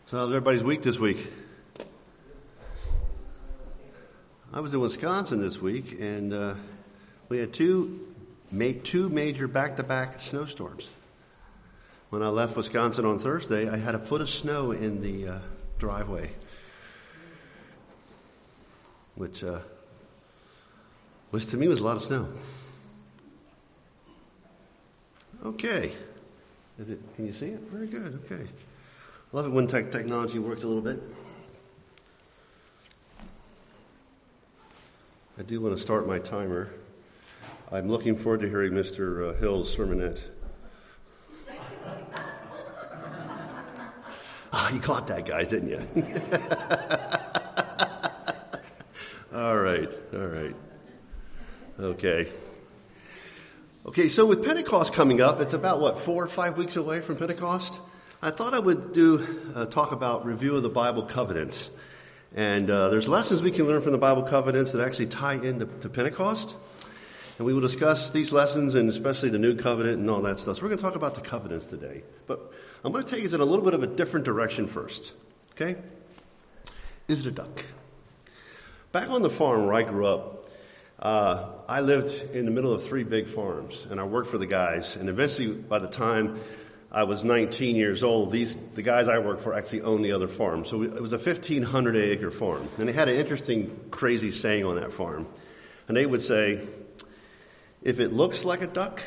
So how's everybody's week this week? I was in Wisconsin this week, and we had two major back-to-back snowstorms. When I left Wisconsin on Thursday, I had a foot of snow in the driveway, which to me was a lot of snow. Okay. Can you see it? Very good. Okay. I love it when technology works a little bit. I do want to start my timer. I'm looking forward to hearing Mr. Hill's sermonette. You caught that, guys, didn't you? All right. Okay, so with Pentecost coming up, it's about, 4 or 5 weeks away from Pentecost? I thought I would talk about review of the Bible covenants. And there's lessons we can learn from the Bible covenants that actually tie into Pentecost. And we will discuss these lessons and especially the new covenant and all that stuff. So we're going to talk about the covenants today. But I'm going to take us in a little bit of a different direction first. Okay? Is it a duck? Back on the farm where I grew up, I lived in the middle of 3 big farms. And I worked for the guys. And eventually, by the time I was 19 years old, the guys I worked for actually owned the other farm. So it was a 1,500-acre farm. And they had an interesting, crazy saying on that farm. And they would say, if it looks like a duck,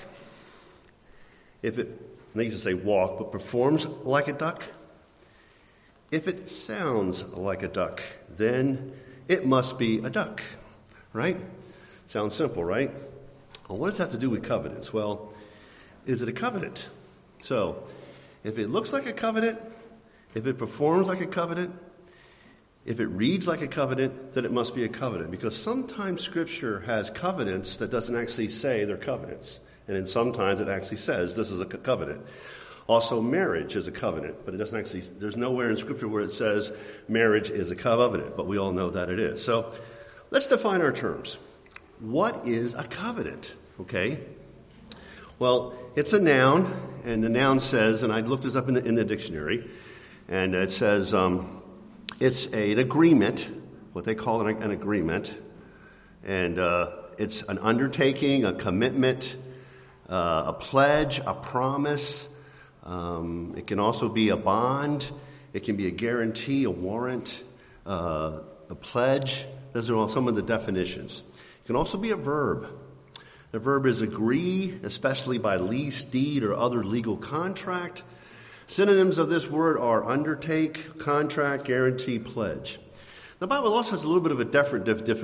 they used to say walk, but performs like a duck, if it sounds like a duck, then it must be a duck, right? Sounds simple, right? Well, what does that have to do with covenants? Well, is it a covenant? So, if it looks like a covenant, if it performs like a covenant, if it reads like a covenant, then it must be a covenant. Because sometimes Scripture has covenants that doesn't actually say they're covenants. And then sometimes it actually says this is a covenant. Also, marriage is a covenant, but it doesn't actually, there's nowhere in Scripture where it says marriage is a covenant, but we all know that it is. So, let's define our terms. What is a covenant? Okay? Well, it's a noun, and the noun says, and I looked this up in the dictionary, and it says it's an agreement, what they call an agreement, and it's an undertaking, a commitment, a pledge, a promise. It can also be a bond. It can be a guarantee, a warrant, a pledge. Those are all some of the definitions. It can also be a verb. The verb is agree, especially by lease, deed, or other legal contract. Synonyms of this word are undertake, contract, guarantee, pledge. The Bible also has a little bit of a different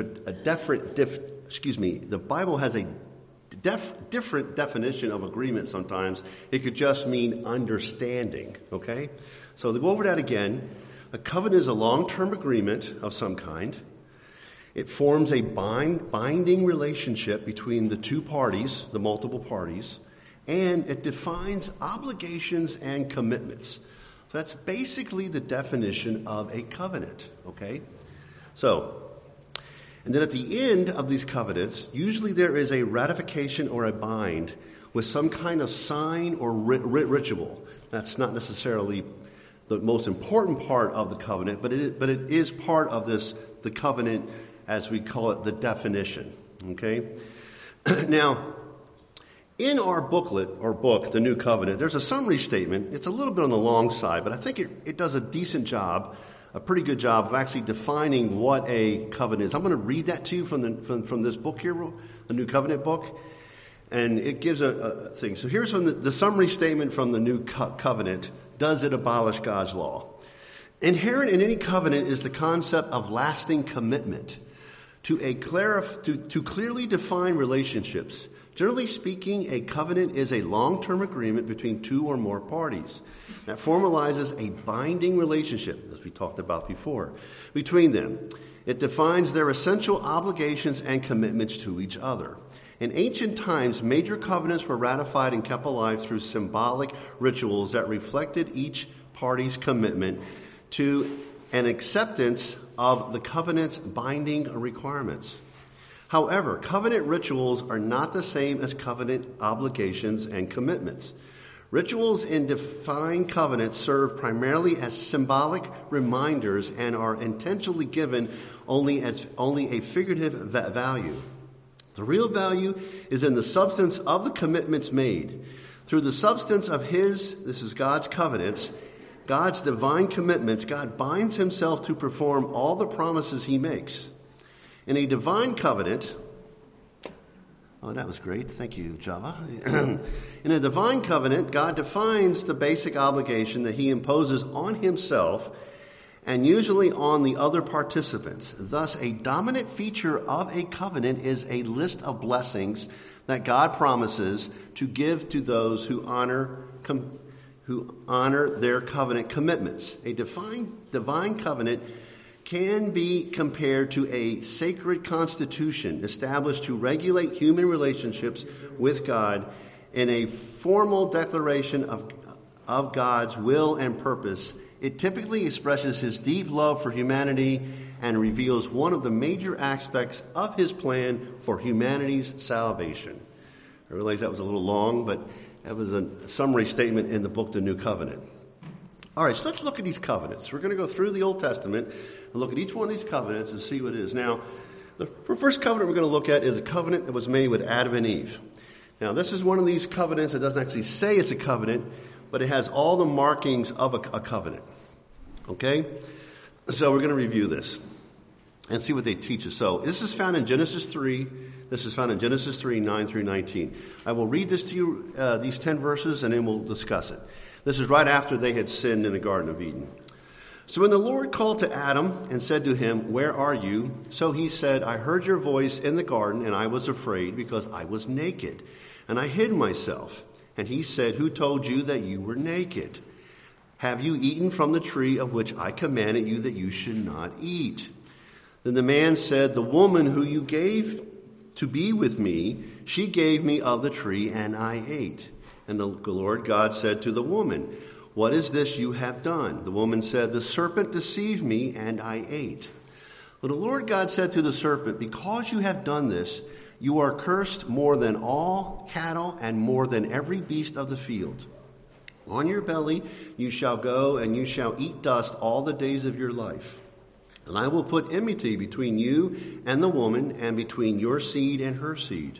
definition of agreement sometimes. It could just mean understanding, okay? So to go over that again, a covenant is a long-term agreement of some kind. It forms a binding relationship between the two parties, the multiple parties, and it defines obligations and commitments. So that's basically the definition of a covenant, okay? So, and then at the end of these covenants, usually there is a ratification or a bind with some kind of sign or ritual. That's not necessarily the most important part of the covenant, but it is part of the covenant, as we call it, the definition, okay? Now, in our booklet, or book, The New Covenant, there's a summary statement. It's a little bit on the long side, but I think it does a decent job, a pretty good job of actually defining what a covenant is. I'm going to read that to you from this book here, the New Covenant book, and it gives a thing. So here's from the summary statement from the New Covenant. Does it abolish God's law? Inherent in any covenant is the concept of lasting commitment to clearly define relationships. Generally speaking, a covenant is a long-term agreement between 2 or more parties that formalizes a binding relationship, as we talked about before, between them. It defines their essential obligations and commitments to each other. In ancient times, major covenants were ratified and kept alive through symbolic rituals that reflected each party's commitment to an acceptance of the covenant's binding requirements. However, covenant rituals are not the same as covenant obligations and commitments. Rituals in divine covenants serve primarily as symbolic reminders and are intentionally given only a figurative value. The real value is in the substance of the commitments made. Through the substance of this is God's covenants, God's divine commitments, God binds himself to perform all the promises he makes. In a divine covenant, oh, that was great. Thank you, Java. In a divine covenant, God defines the basic obligation that he imposes on himself and usually on the other participants. Thus, a dominant feature of a covenant is a list of blessings that God promises to give to those who honor their covenant commitments. A divine covenant can be compared to a sacred constitution established to regulate human relationships with God in a formal declaration of God's will and purpose. It typically expresses his deep love for humanity and reveals one of the major aspects of his plan for humanity's salvation. I realize that was a little long, but that was a summary statement in the book, The New Covenant. All right, so let's look at these covenants. We're going to go through the Old Testament and look at each one of these covenants and see what it is. Now, the first covenant we're going to look at is a covenant that was made with Adam and Eve. Now, this is one of these covenants that doesn't actually say it's a covenant, but it has all the markings of a covenant. Okay? So we're going to review this and see what they teach us. So this is found in Genesis 3. This is found in Genesis 3, 9 through 19. I will read this to you, these 10 verses, and then we'll discuss it. This is right after they had sinned in the Garden of Eden. So when the Lord called to Adam and said to him, "Where are you?" So he said, "I heard your voice in the garden, and I was afraid because I was naked, and I hid myself." And he said, "Who told you that you were naked? Have you eaten from the tree of which I commanded you that you should not eat?" Then the man said, "The woman who you gave to be with me, she gave me of the tree, and I ate." And the Lord God said to the woman, "What is this you have done?" The woman said, "The serpent deceived me, and I ate." But the Lord God said to the serpent, "Because you have done this, you are cursed more than all cattle and more than every beast of the field. On your belly you shall go, and you shall eat dust all the days of your life. And I will put enmity between you and the woman, and between your seed and her seed.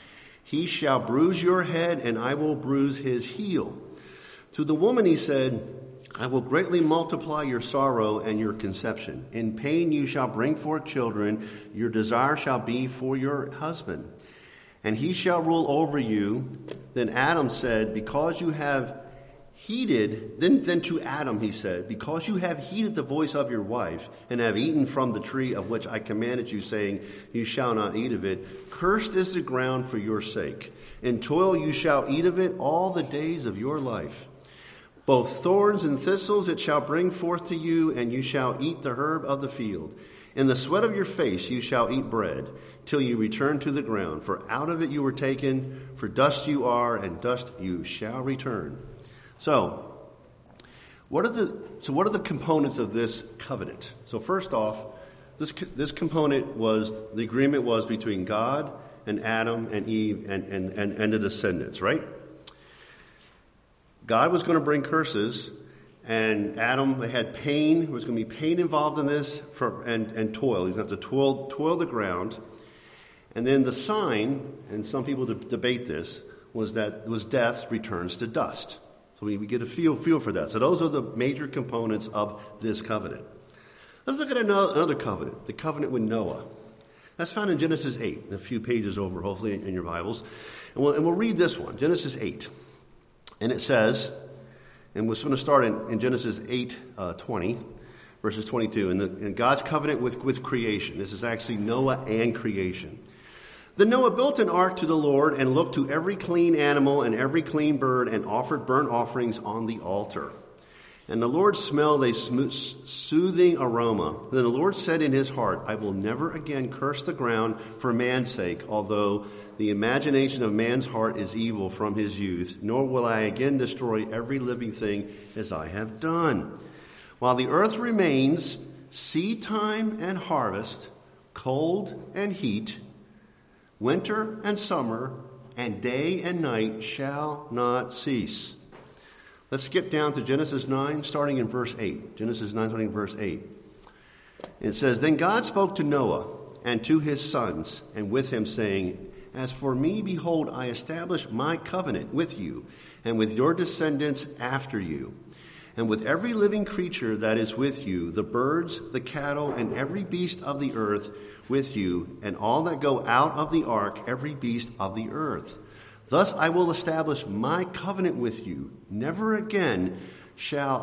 He shall bruise your head, and I will bruise his heel." To the woman he said, "I will greatly multiply your sorrow and your conception. In pain you shall bring forth children. Your desire shall be for your husband, and he shall rule over you." Then Adam said, "Because you have heeded," then to Adam he said, "Because you have heeded the voice of your wife, and have eaten from the tree of which I commanded you, saying, you shall not eat of it, cursed is the ground for your sake. In toil you shall eat of it all the days of your life. Both thorns and thistles it shall bring forth to you, and you shall eat the herb of the field. In the sweat of your face you shall eat bread, till you return to the ground. For out of it you were taken, for dust you are, and dust you shall return." So, what are the components of this covenant? So first off, this component was, the agreement was between God and Adam and Eve and the descendants, right? God was going to bring curses, and Adam had pain. There was going to be pain involved in this, and toil. He's going to have to toil the ground. And then the sign, and some people debate this, was death returns to dust. So we get a feel for that. So those are the major components of this covenant. Let's look at another covenant, the covenant with Noah. That's found in Genesis 8, a few pages over, hopefully, in your Bibles. And we'll read this one, Genesis 8. And it says, and we're going to start in Genesis 8:20, verses 22, and God's covenant with creation. This is actually Noah and creation. Then Noah built an ark to the Lord, and looked to every clean animal and every clean bird, and offered burnt offerings on the altar. And the Lord smelled a soothing aroma. Then the Lord said in his heart, "I will never again curse the ground for man's sake, although the imagination of man's heart is evil from his youth, nor will I again destroy every living thing as I have done. While the earth remains, seed time and harvest, cold and heat, winter and summer, and day and night shall not cease. Let's skip down to Genesis 9, starting in verse 8. Genesis 9, starting in verse 8. It says, Then God spoke to Noah and to his sons, and with him, saying, As for me, behold, I establish my covenant with you, and with your descendants after you, and with every living creature that is with you, the birds, the cattle, and every beast of the earth with you, and all that go out of the ark, every beast of the earth. Thus I will establish my covenant with you. Never again shall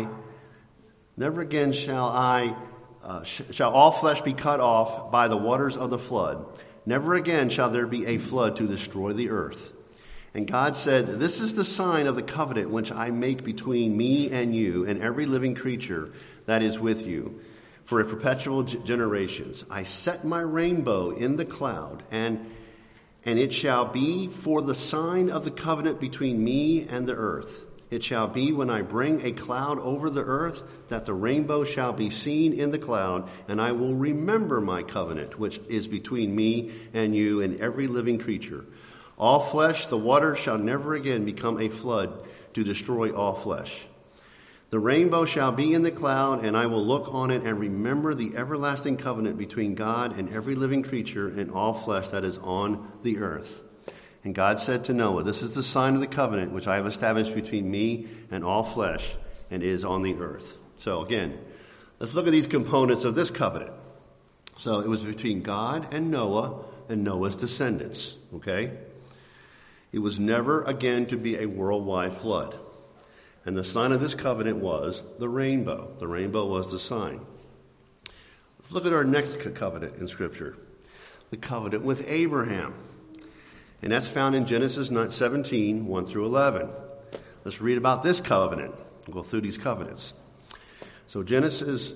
all flesh be cut off by the waters of the flood. Never again shall there be a flood to destroy the earth. And God said, This is the sign of the covenant which I make between me and you and every living creature that is with you for a perpetual generations. I set my rainbow in the cloud, and it shall be for the sign of the covenant between me and the earth. It shall be when I bring a cloud over the earth that the rainbow shall be seen in the cloud, and I will remember my covenant, which is between me and you and every living creature. All flesh, the water shall never again become a flood to destroy all flesh. The rainbow shall be in the cloud, and I will look on it and remember the everlasting covenant between God and every living creature and all flesh that is on the earth. And God said to Noah, This is the sign of the covenant which I have established between me and all flesh and is on the earth. So again, let's look at these components of this covenant. So it was between God and Noah's descendants, okay? It was never again to be a worldwide flood. And the sign of this covenant was the rainbow. The rainbow was the sign. Let's look at our next covenant in Scripture. The covenant with Abraham. And that's found in Genesis 17, 1 through 11. Let's read about this covenant. We'll go through these covenants. So Genesis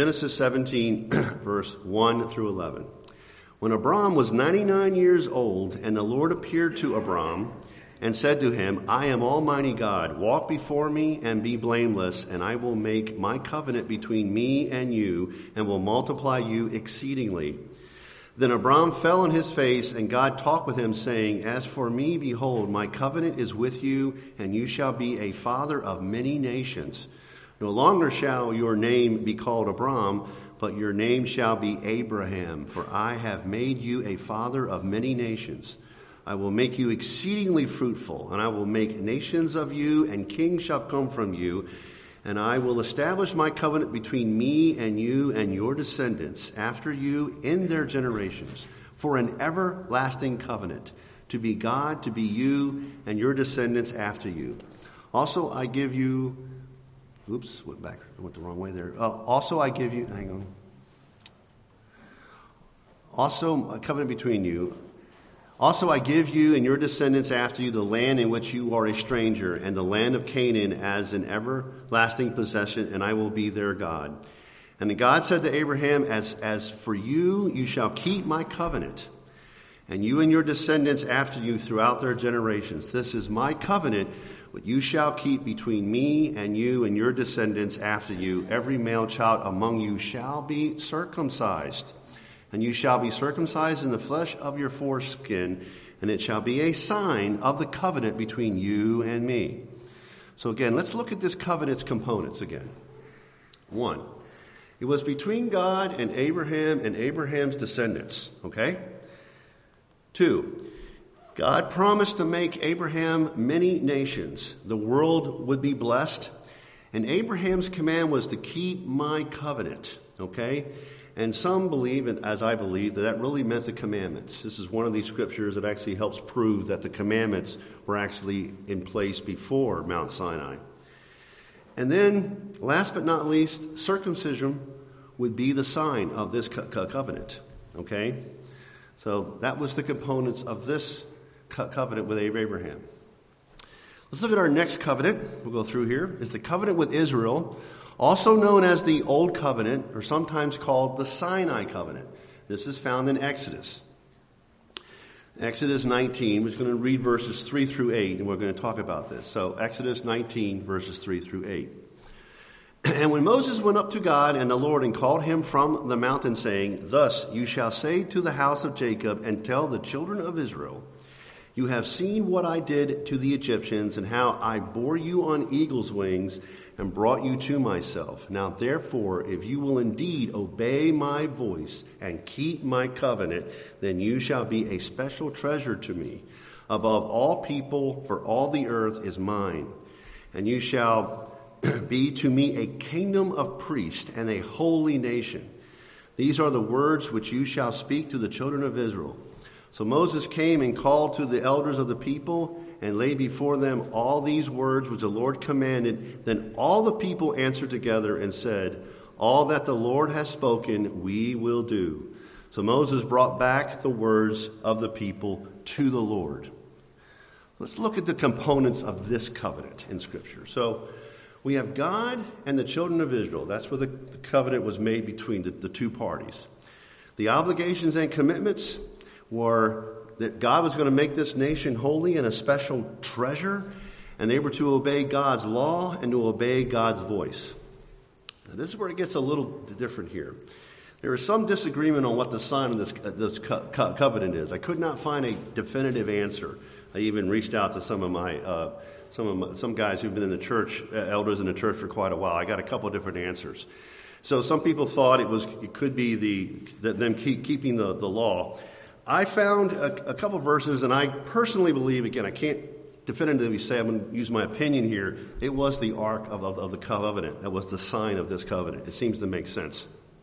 17, verse 1 through 11. When Abram was 99 years old, and the Lord appeared to Abram and said to him, I am Almighty God. Walk before me and be blameless, and I will make my covenant between me and you, and will multiply you exceedingly. Then Abram fell on his face, and God talked with him, saying, As for me, behold, my covenant is with you, and you shall be a father of many nations. No longer shall your name be called Abram, but your name shall be Abraham, for I have made you a father of many nations. I will make you exceedingly fruitful, and I will make nations of you, and kings shall come from you. And I will establish my covenant between me and you and your descendants after you in their generations, for an everlasting covenant, to be God, to be you, and your descendants after you. Also I give you... Oops, went the wrong way there. Also I give you... Hang on. Also a covenant between you... Also I give you and your descendants after you the land in which you are a stranger, and the land of Canaan as an everlasting possession, and I will be their God. And God said to Abraham, As for you, you shall keep my covenant, and you and your descendants after you throughout their generations. This is my covenant, which you shall keep between me and you and your descendants after you. Every male child among you shall be circumcised. And you shall be circumcised in the flesh of your foreskin, and it shall be a sign of the covenant between you and me. So again, let's look at this covenant's components again. 1, it was between God and Abraham's descendants, okay? 2, God promised to make Abraham many nations. The world would be blessed, and Abraham's command was to keep my covenant, okay? And some believe, and as I believe, that really meant the commandments. This is one of these scriptures that actually helps prove that the commandments were actually in place before Mount Sinai. And then, last but not least, circumcision would be the sign of this covenant. Okay? So that was the components of this covenant with Abraham. Let's look at our next covenant. We'll go through here. Is the covenant with Israel, also known as the Old Covenant, or sometimes called the Sinai Covenant. This is found in Exodus. Exodus 19, we're going to read verses 3 through 8, and we're going to talk about this. So Exodus 19, verses 3 through 8. And when Moses went up to God and the Lord and called him from the mountain, saying, Thus you shall say to the house of Jacob and tell the children of Israel, You have seen what I did to the Egyptians and how I bore you on eagle's wings and brought you to myself. Now, therefore, if you will indeed obey my voice and keep my covenant, then you shall be a special treasure to me above all people, for all the earth is mine. And you shall be to me a kingdom of priests and a holy nation. These are the words which you shall speak to the children of Israel. So Moses came and called to the elders of the people and laid before them all these words which the Lord commanded. Then all the people answered together and said, all that the Lord has spoken, we will do. So Moses brought back the words of the people to the Lord. Let's look at the components of this covenant in Scripture. So we have God and the children of Israel. That's where the covenant was made between the two parties. The obligations and commitments were that God was going to make this nation holy and a special treasure, and they were to obey God's law and to obey God's voice. Now, this is where it gets a little different here. There is some disagreement on what the sign of this covenant is. I could not find a definitive answer. I even reached out to some guys who've been in the church, elders in the church for quite a while. I got a couple of different answers. So some people thought it could be them keeping the law. I found a couple of verses, and I personally believe, again, I can't definitively say, I'm going to use my opinion here, it was the Ark of the Covenant. That was the sign of this covenant. It seems to make sense.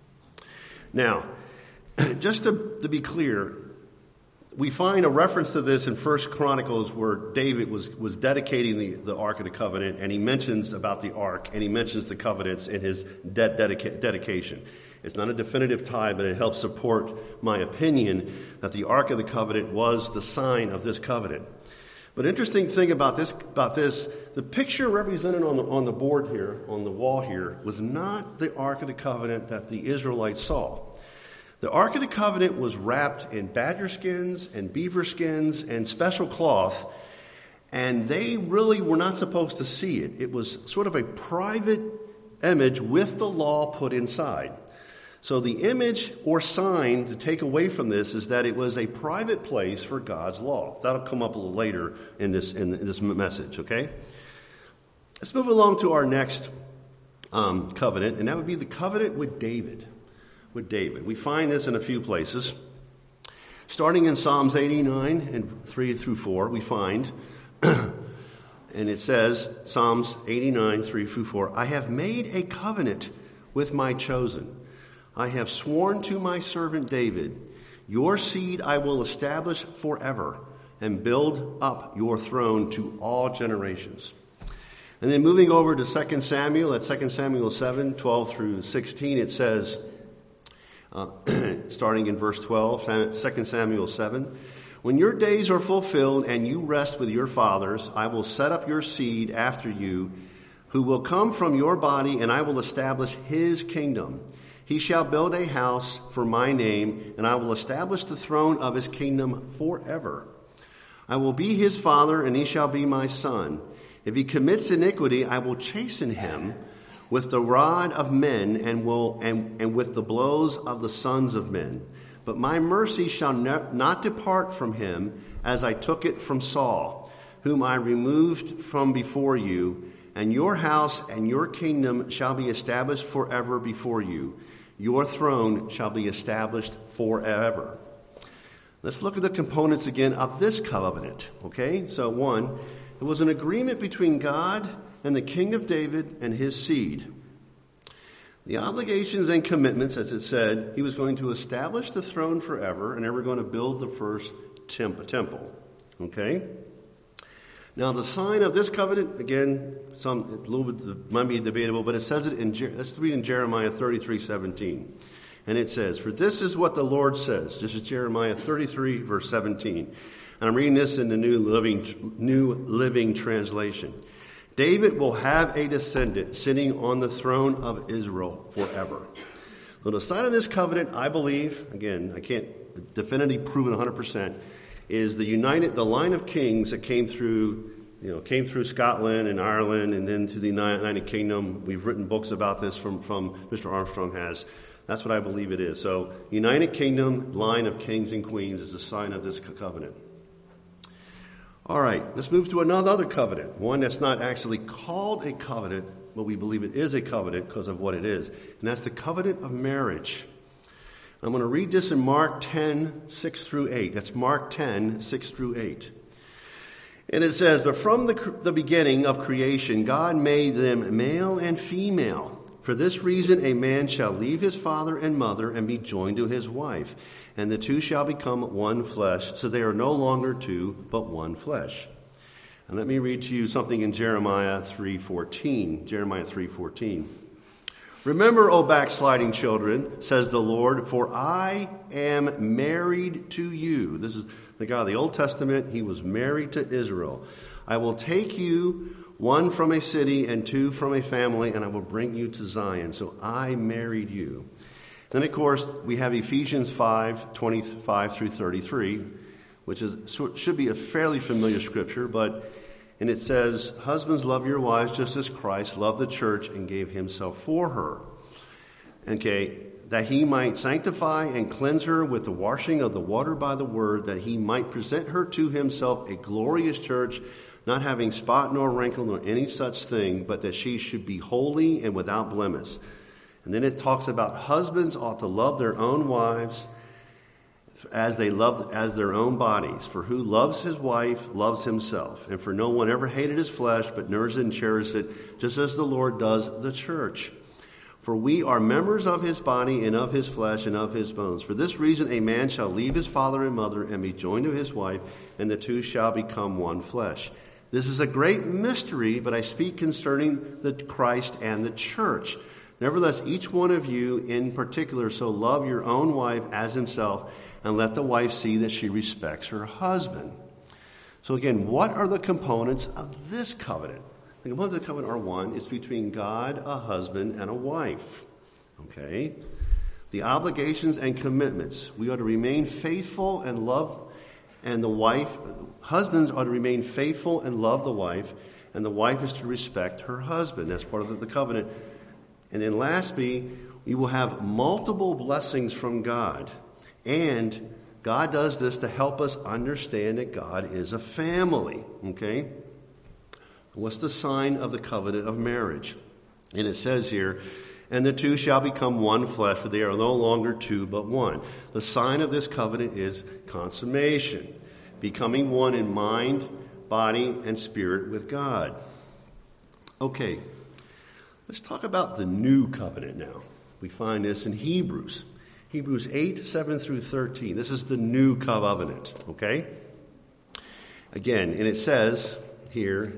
Now, just to be clear, we find a reference to this in 1 Chronicles where David was dedicating the Ark of the Covenant, and he mentions about the Ark, and he mentions the covenants in his dedication. It's not a definitive tie, but it helps support my opinion that the Ark of the Covenant was the sign of this covenant. But interesting thing about this, the picture represented on the board here, on the wall here, was not the Ark of the Covenant that the Israelites saw. The Ark of the Covenant was wrapped in badger skins and beaver skins and special cloth, and they really were not supposed to see it. It was sort of a private image with the law put inside. So the image or sign to take away from this is that it was a private place for God's law. That'll come up a little later in this message, okay? Let's move along to our next covenant, and that would be the covenant with David. We find this in a few places. Starting in Psalms 89 and 3 through 4, we find, and it says, Psalms 89, 3 through 4, I have made a covenant with my chosen. I have sworn to my servant David, your seed I will establish forever and build up your throne to all generations. And then moving over to 2 Samuel, at 2 Samuel 7, 12 through 16, it says, starting in verse 12, 2 Samuel 7, when your days are fulfilled and you rest with your fathers, I will set up your seed after you, who will come from your body, and I will establish his kingdom. He shall build a house for my name, and I will establish the throne of his kingdom forever. I will be his father, and he shall be my son. If he commits iniquity, I will chasten him with the rod of men and with the blows of the sons of men. But my mercy shall not depart from him, as I took it from Saul, whom I removed from before you. And your house and your kingdom shall be established forever before you. Your throne shall be established forever. Let's look at the components again of this covenant. Okay, so one, it was an agreement between God and the king of David and his seed. The obligations and commitments, as it said, he was going to establish the throne forever, and they were going to build the first temple. Okay? Now, the sign of this covenant, again, a little bit might be debatable, but it says it let's read in Jeremiah 33:17. And it says, for this is what the Lord says. This is Jeremiah 33, verse 17. And I'm reading this in the New Living Translation. David will have a descendant sitting on the throne of Israel forever. So the sign of this covenant, I believe, again, I can't definitively prove it 100%, is the line of kings that came through Scotland and Ireland and then to the United Kingdom. We've written books about this from Mr. Armstrong has. That's what I believe it is. So United Kingdom line of kings and queens is a sign of this covenant. All right, let's move to another covenant, one that's not actually called a covenant, but we believe it is a covenant because of what it is. And that's the covenant of marriage. I'm going to read this in Mark 10, 6 through 8. That's Mark 10, 6 through 8. And it says, "But from the beginning of creation, God made them male and female. For this reason, a man shall leave his father and mother and be joined to his wife, and the two shall become one flesh. So they are no longer two, but one flesh." And let me read to you something in Jeremiah 3:14. Jeremiah 3:14. "Remember, O backsliding children, says the Lord, for I am married to you." This is the God of the Old Testament. He was married to Israel. "I will take you, one from a city and two from a family, and I will bring you to Zion." So I married you. Then, of course, we have Ephesians 5:25 through 33, which should be a fairly familiar scripture, and it says, "Husbands, love your wives just as Christ loved the church and gave himself for her. Okay, that he might sanctify and cleanse her with the washing of the water by the word, that he might present her to himself a glorious church, not having spot nor wrinkle nor any such thing, but that she should be holy and without blemish." And then it talks about husbands ought to love their own wives as they love as their own bodies. For who loves his wife loves himself. And for no one ever hated his flesh, but nourished and cherished it, just as the Lord does the church. For we are members of his body and of his flesh and of his bones. For this reason a man shall leave his father and mother and be joined to his wife, and the two shall become one flesh. This is a great mystery, but I speak concerning the Christ and the church. Nevertheless, each one of you in particular, so love your own wife as himself, and let the wife see that she respects her husband. So again, what are the components of this covenant? The components of the covenant are one, it's between God, a husband, and a wife. Okay? The obligations and commitments. We are to remain faithful and love, and the wife, husbands are to remain faithful and love the wife, and the wife is to respect her husband. That's part of the covenant. And then lastly, we will have multiple blessings from God. And God does this to help us understand that God is a family. Okay? What's the sign of the covenant of marriage? And it says here, "And the two shall become one flesh, for they are no longer two but one." The sign of this covenant is consummation, becoming one in mind, body, and spirit with God. Okay, let's talk about the new covenant now. We find this in Hebrews 8, 7 through 13. This is the new covenant, okay? Again, and it says here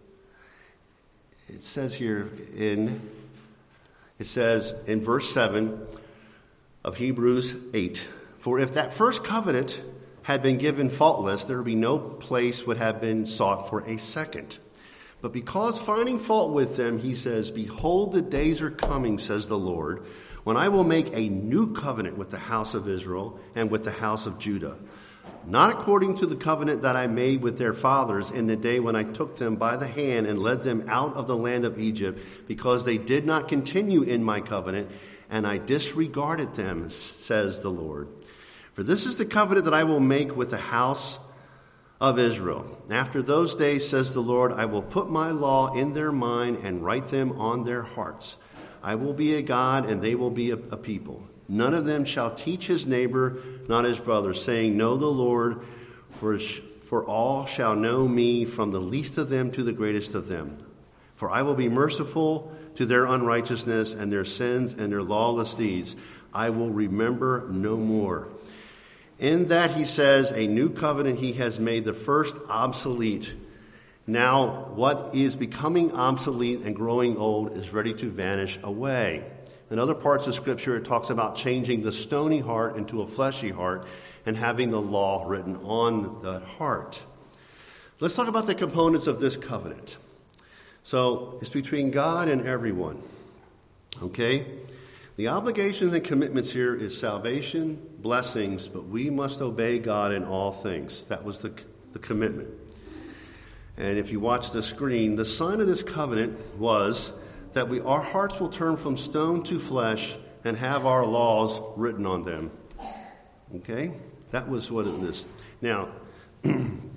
in verse 7 of Hebrews 8, "For if that first covenant had been given faultless, there would be no place would have been sought for a second. But because finding fault with them, he says, Behold, the days are coming, says the Lord, when I will make a new covenant with the house of Israel and with the house of Judah. Not according to the covenant that I made with their fathers in the day when I took them by the hand and led them out of the land of Egypt, because they did not continue in my covenant, and I disregarded them, says the Lord. For this is the covenant that I will make with the house of Israel. After those days, says the Lord, I will put my law in their mind and write them on their hearts. I will be a God, and they will be a people. None of them shall teach his neighbor, not his brother, saying, Know the Lord, for all shall know me, from the least of them to the greatest of them. For I will be merciful to their unrighteousness and their sins and their lawless deeds. I will remember no more. In that, he says, a new covenant he has made, the first obsolete. Now, what is becoming obsolete and growing old is ready to vanish away. In other parts of Scripture, it talks about changing the stony heart into a fleshy heart and having the law written on the heart. Let's talk about the components of this covenant. So, it's between God and everyone. Okay? The obligations and commitments here is salvation, blessings, but we must obey God in all things. That was the commitment. And if you watch the screen, the sign of this covenant was that our hearts will turn from stone to flesh and have our laws written on them. Okay? That was what it is. Now,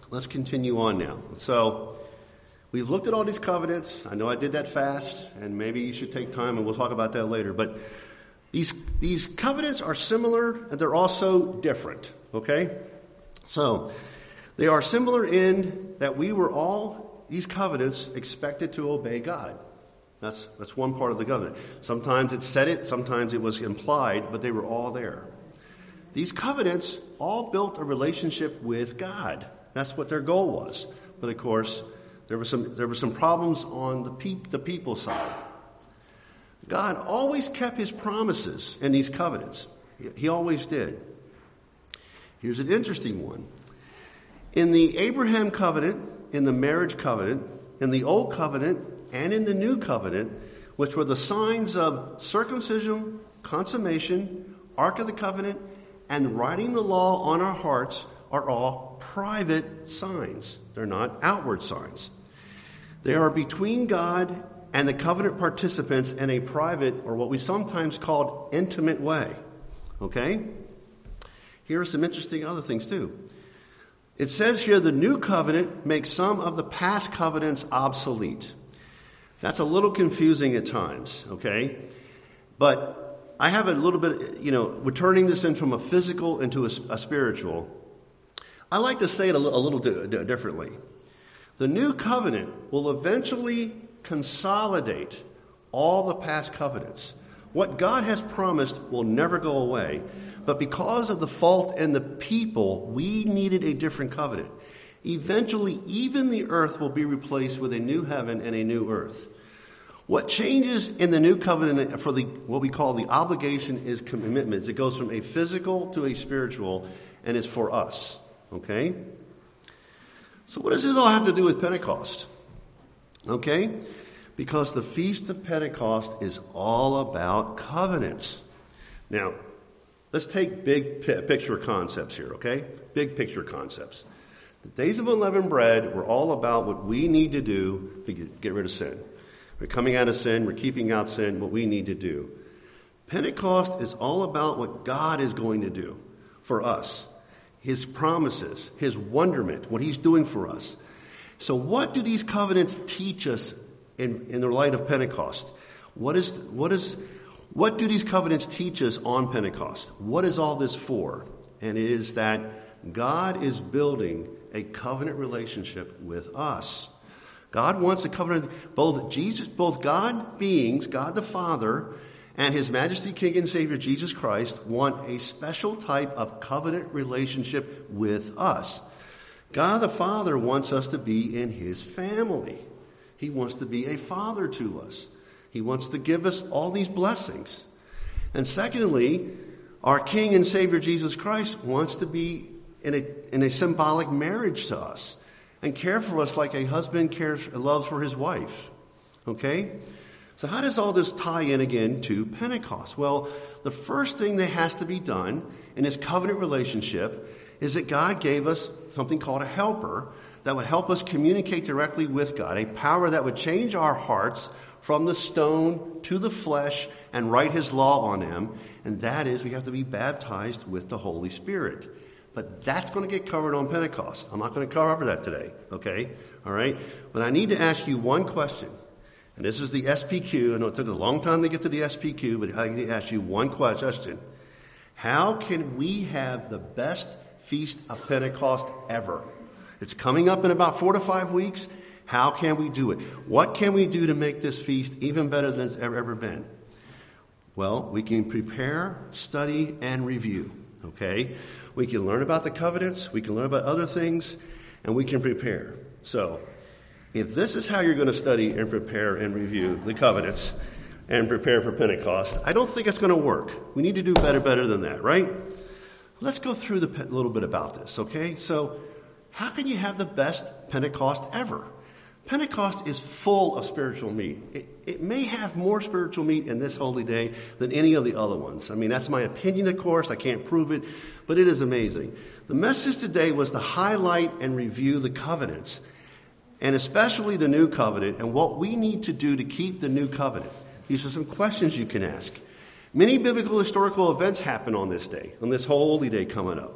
let's continue on now. So we've looked at all these covenants. I know I did that fast, and maybe you should take time, and we'll talk about that later. But these covenants are similar, and they're also different, okay? So they are similar in that we were all, these covenants, expected to obey God. That's one part of the covenant. Sometimes it said it, sometimes it was implied, but they were all there. These covenants all built a relationship with God. That's what their goal was. But of course, there were some problems on the people side. God always kept his promises in these covenants. He always did. Here's an interesting one. In the Abraham covenant, in the marriage covenant, in the old covenant, and in the new covenant, which were the signs of circumcision, consummation, Ark of the Covenant, and writing the law on our hearts, are all private signs. They're not outward signs. They are between God and the covenant participants in a private, or what we sometimes call intimate way. Okay? Here are some interesting other things too. It says here the new covenant makes some of the past covenants obsolete. That's a little confusing at times, okay? But I have a little bit, we're turning this in from a physical into a spiritual. I like to say it a little differently. The new covenant will eventually consolidate all the past covenants. What God has promised will never go away. But because of the fault in the people, we needed a different covenant. Eventually, even the earth will be replaced with a new heaven and a new earth. What changes in the new covenant for what we call the obligation is commitments. It goes from a physical to a spiritual, and it's for us. Okay? So what does this all have to do with Pentecost? Okay? Because the Feast of Pentecost is all about covenants. Now, let's take big picture concepts here, okay? Big picture concepts. The days of unleavened bread were all about what we need to do to get rid of sin. We're coming out of sin. We're keeping out sin, what we need to do. Pentecost is all about what God is going to do for us. His promises, his wonderment, what he's doing for us. So what do these covenants teach us in the light of Pentecost? What do these covenants teach us on Pentecost? What is all this for? And it is that God is building a covenant relationship with us. God wants a covenant, both God beings, God the Father, and His Majesty King and Savior Jesus Christ want a special type of covenant relationship with us. God the Father wants us to be in His family. He wants to be a father to us. He wants to give us all these blessings. And secondly, our King and Savior Jesus Christ wants to be in a symbolic marriage to us and care for us like a husband loves for his wife. Okay? So how does all this tie in again to Pentecost? Well, the first thing that has to be done in this covenant relationship is that God gave us something called a helper that would help us communicate directly with God, a power that would change our hearts from the stone to the flesh and write his law on them. And that is, we have to be baptized with the Holy Spirit. But that's going to get covered on Pentecost. I'm not going to cover that today, okay? All right? But I need to ask you one question. And this is the SPQ. I know it took a long time to get to the SPQ, but I need to ask you one question. How can we have the best Feast of Pentecost ever? It's coming up in about 4 to 5 weeks. How can we do it? What can we do to make this feast even better than it's ever been? Well, we can prepare, study, and review, okay? We can learn about the covenants, we can learn about other things, and we can prepare. So, if this is how you're going to study and prepare and review the covenants and prepare for Pentecost, I don't think it's going to work. We need to do better than that, right? Let's go through a little bit about this, okay? So, how can you have the best Pentecost ever? Pentecost is full of spiritual meat. It may have more spiritual meat in this holy day than any of the other ones. I mean, that's my opinion, of course. I can't prove it, but it is amazing. The message today was to highlight and review the covenants, and especially the new covenant, and what we need to do to keep the new covenant. These are some questions you can ask. Many biblical historical events happen on this day, on this holy day coming up.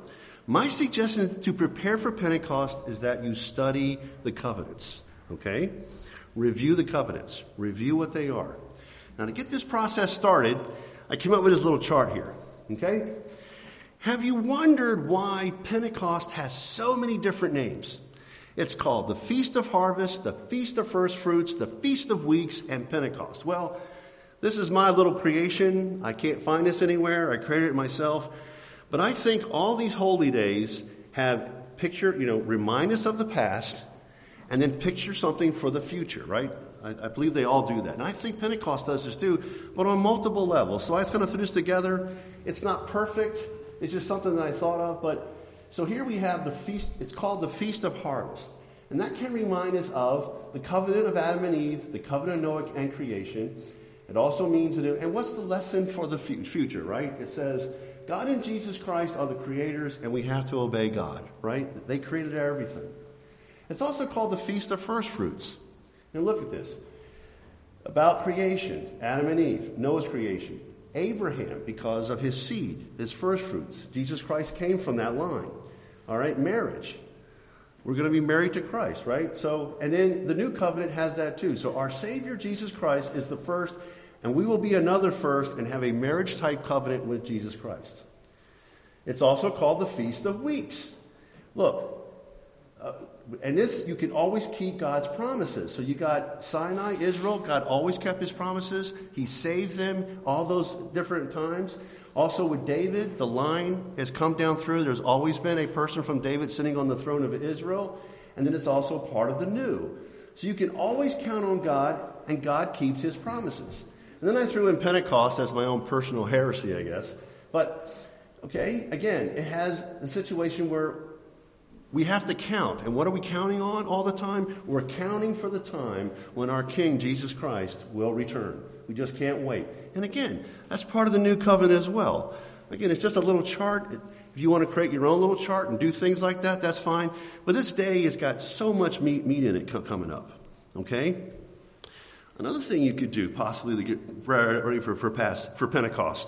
My suggestion to prepare for Pentecost is that you study the covenants, okay? Review the covenants. Review what they are. Now, to get this process started, I came up with this little chart here, okay? Have you wondered why Pentecost has so many different names? It's called the Feast of Harvest, the Feast of First Fruits, the Feast of Weeks, and Pentecost. Well, this is my little creation. I can't find this anywhere. I created it myself. But I think all these holy days have remind us of the past and then picture something for the future, right? I believe they all do that. And I think Pentecost does this too, but on multiple levels. So I kind of threw this together. It's not perfect. It's just something that I thought of. So here we have the feast. It's called the Feast of Harvest. And that can remind us of the covenant of Adam and Eve, the covenant of Noah and creation. It also means, and what's the lesson for the future, right? It says, God and Jesus Christ are the creators, and we have to obey God, right? They created everything. It's also called the Feast of First Fruits. And look at this. About creation, Adam and Eve, Noah's creation. Abraham, because of his seed, his first fruits. Jesus Christ came from that line. All right, marriage. We're going to be married to Christ, right? So, and then the new covenant has that too. So our Savior, Jesus Christ, is the first, and we will be another first and have a marriage-type covenant with Jesus Christ. It's also called the Feast of Weeks. Look, and this, you can always keep God's promises. So you got Sinai, Israel, God always kept his promises. He saved them all those different times. Also with David, the line has come down through. There's always been a person from David sitting on the throne of Israel. And then it's also part of the new. So you can always count on God, and God keeps his promises. And then I threw in Pentecost as my own personal heresy, I guess. But, okay, again, it has a situation where we have to count. And what are we counting on all the time? We're counting for the time when our King, Jesus Christ, will return. We just can't wait. And again, that's part of the new covenant as well. Again, it's just a little chart. If you want to create your own little chart and do things like that, that's fine. But this day has got so much meat in it coming up. Okay? Another thing you could do, possibly to get ready for Pentecost,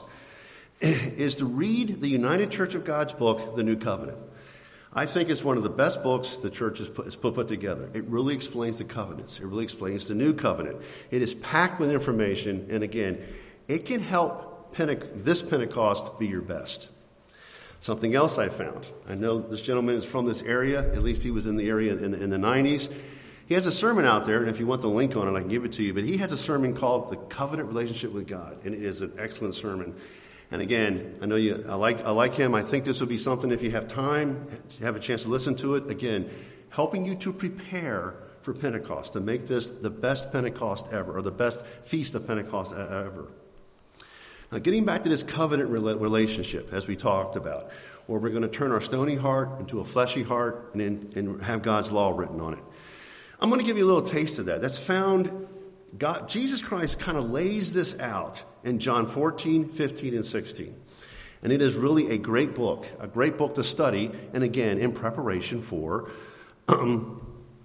is to read the United Church of God's book, The New Covenant. I think it's one of the best books the church has put together. It really explains the covenants. It really explains the new covenant. It is packed with information, and again, it can help this Pentecost be your best. Something else I found. I know this gentleman is from this area. At least he was in the area in the 90s. He has a sermon out there, and if you want the link on it, I can give it to you. But he has a sermon called The Covenant Relationship with God, and it is an excellent sermon. And again, I know I like him. I think this would be something, if you have time, have a chance to listen to it. Again, helping you to prepare for Pentecost, to make this the best Pentecost ever, or the best Feast of Pentecost ever. Now, getting back to this covenant relationship, as we talked about, where we're going to turn our stony heart into a fleshy heart and have God's law written on it. I'm going to give you a little taste of that. That's found, Jesus Christ kind of lays this out in John 14, 15, and 16. And it is really a great book to study, and again, in preparation for the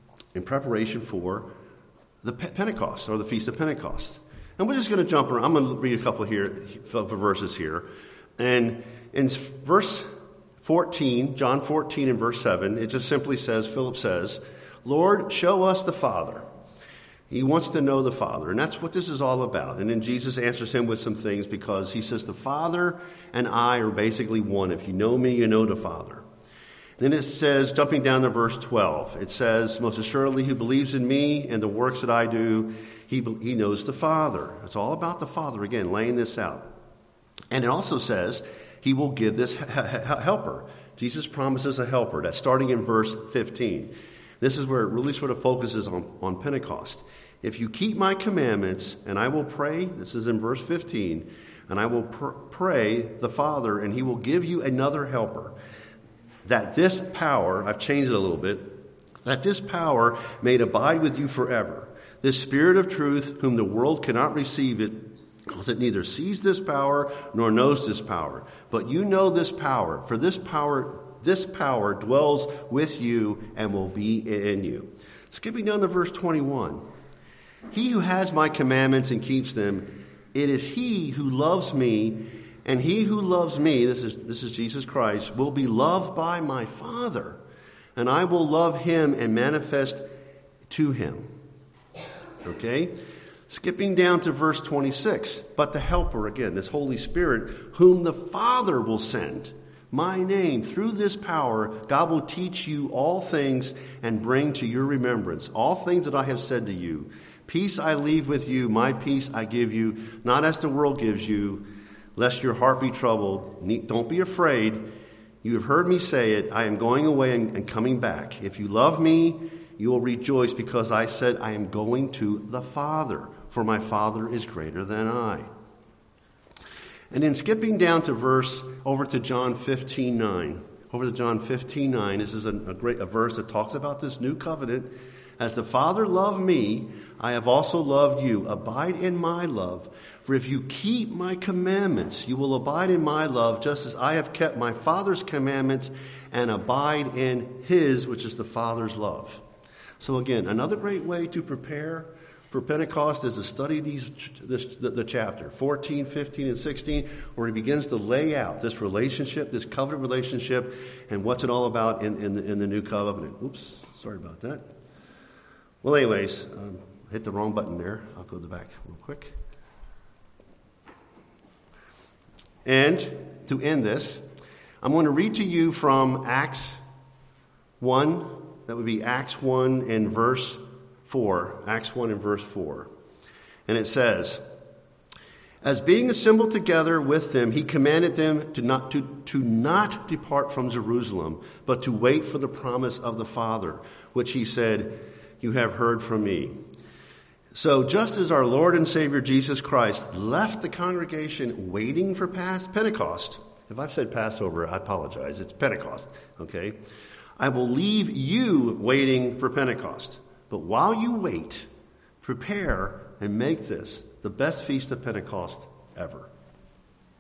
Pentecost, or the Feast of Pentecost. And we're just going to jump around. I'm going to read a couple of verses here. And in verse 14, John 14 and verse 7, it just simply says, Philip says, Lord, show us the Father. He wants to know the Father, and that's what this is all about. And then Jesus answers him with some things, because he says, the Father and I are basically one. If you know me, you know the Father. Then it says, jumping down to verse 12, it says, most assuredly who believes in me and the works that I do, he knows the Father. It's all about the Father, again, laying this out. And it also says he will give this helper. Jesus promises a helper. That's starting in verse 15. This is where it really sort of focuses on Pentecost. If you keep my commandments, and I will pray, this is in verse 15, and I will pray the Father, and he will give you another helper, that this power, I've changed it a little bit, that this power may abide with you forever. This Spirit of truth, whom the world cannot receive it, because it neither sees this power nor knows this power. But you know this power, for this power dwells with you and will be in you. Skipping down to verse 21. He who has my commandments and keeps them, it is he who loves me, And he who loves me, this is Jesus Christ, will be loved by my Father, and I will love him and manifest to him. Okay? Skipping down to verse 26. But the Helper, again, this Holy Spirit, whom the Father will send, my name, through this power, God will teach you all things and bring to your remembrance all things that I have said to you. Peace I leave with you, my peace I give you, not as the world gives you, lest your heart be troubled. Don't be afraid. You have heard me say it. I am going away and coming back. If you love me, you will rejoice because I said I am going to the Father, for my Father is greater than I. And then skipping down to over to John 15:9. Over to John 15:9. This is a verse that talks about this new covenant. As the Father loved me, I have also loved you. Abide in my love. For if you keep my commandments, you will abide in my love, just as I have kept my Father's commandments and abide in his, which is the Father's love. So again, another great way to prepare for Pentecost is to study the chapter, 14, 15, and 16, where he begins to lay out this relationship, this covenant relationship, and what's it all about in the new covenant. Oops, sorry about that. Well, anyways, hit the wrong button there. I'll go to the back real quick. And to end this, I'm going to read to you from Acts 1. That would be Acts 1 and verse 4. Acts 1 and verse 4. And it says, as being assembled together with them, he commanded them to not depart from Jerusalem, but to wait for the promise of the Father, which he said, you have heard from me. So just as our Lord and Savior Jesus Christ left the congregation waiting for Pentecost, if I've said Passover, I apologize. It's Pentecost, okay? I will leave you waiting for Pentecost. But while you wait, prepare and make this the best feast of Pentecost ever.